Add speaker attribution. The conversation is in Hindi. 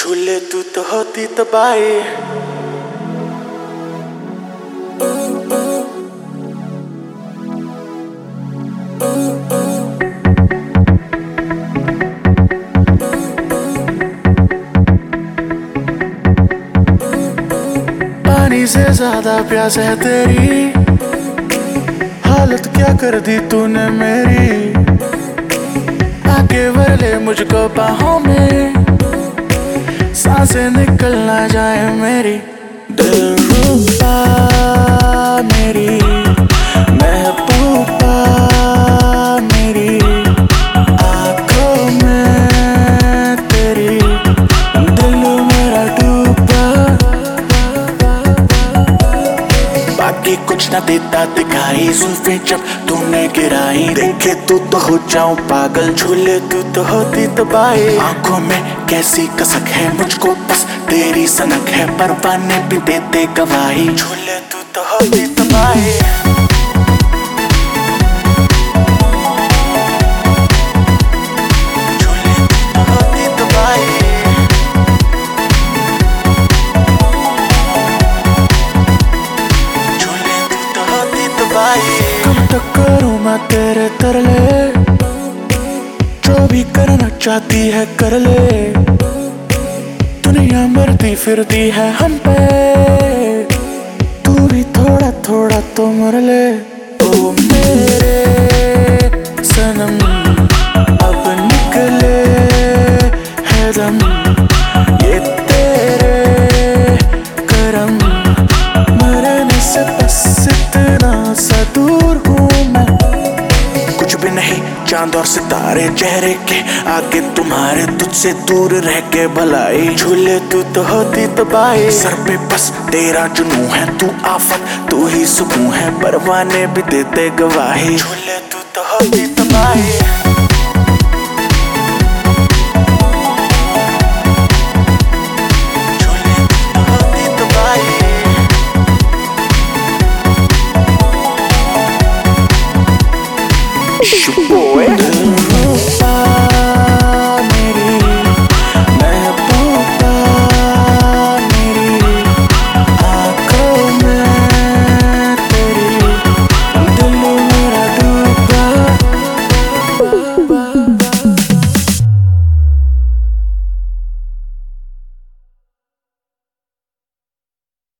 Speaker 1: झूले तू तो होती तबाही। पानी से ज्यादा प्यास है तेरी, हालत क्या कर दी तूने मेरी। आके भर ले मुझको बाहों में, सांसें निकल ना जाए मेरी। दिलरुबा मेरी महबूबा मेरी, आँखों में तेरी दिल मेरा डूबा। बाकी कुछ ना देता दिखाई, जुल्फें जब तूने गिराई, देखे तू तो हो जाऊं पागल। झूले तू तो होती तबाही। आंखों में कैसी कसक है, मुझको बस तेरी सनक है, परवाने भी देते गवाही। झूले तू तो होती तबाही। कब तक करूं मैं तेरे तरले, जो भी करना चाहती है कर ले। दुनिया मरती फिरती है हम पे, तू भी थोड़ा थोड़ा तो मर ले। ओ मेरे सनम अब निकले है दम, ये तेरे करम, मरने से बस इतना सा दूर हूँ मैं। कुछ भी नहीं चांद और सितारे चेहरे के आगे तुम्हारे, तुझसे दूर रह के भलाई। झूले तू तो होती तबाही। सर पे बस तेरा जुनून है, तू आफत तू ही सुकून है, परवाने भी देते गवाही। झूले तू तो होती तबाही। Boy